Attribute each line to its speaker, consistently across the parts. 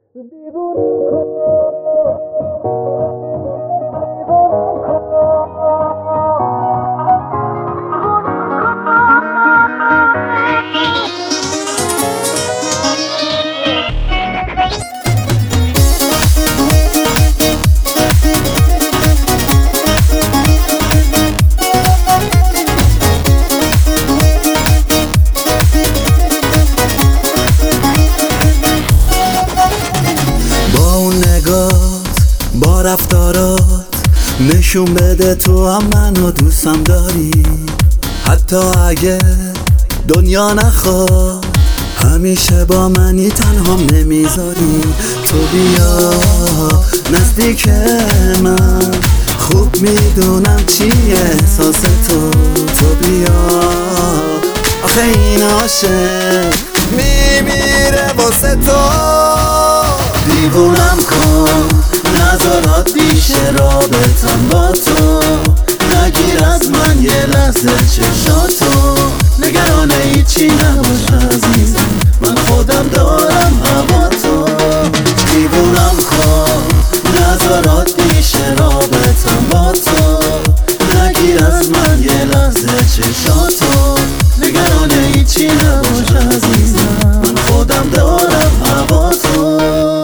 Speaker 1: با رفتارات نشون بده تو هم منو دوستم داری، حتی اگه دنیا نخواد همیشه با منی تنهام نمیذاری. تو بیا نزدیک من، خوب میدونم چیه احساس تو بیا، آخه این عاشق میمیره واسه تو. دیوونم کن نظرات دیشه رابطم با تو، نگیر از من یه لحظه چشاتو، نگران هیچی نباش عزیزم، من خودم دارم هوا تو. دیوونم کن نظرات دیشه رابطم با تو، نگیر از من یه لحظه چشاتو، نگران هیچی نباش عزیزم، من خودم دارم هوا تو.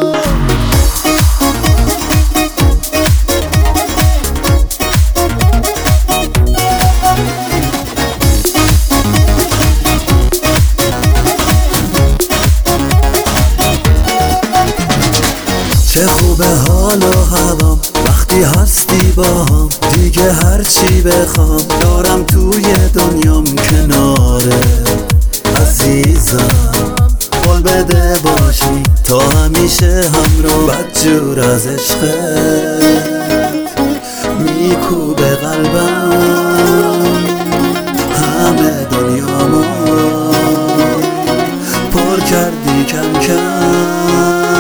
Speaker 1: چه خوبه حال و هوام وقتی هستی باهم، دیگه هرچی بخوام دارم توی دنیام کناره عزیزم. قول بده باشی تا همیشه همراه، بدجور از عشقت میکوبه قلبم، همه دنیامو پر کردی کم کم،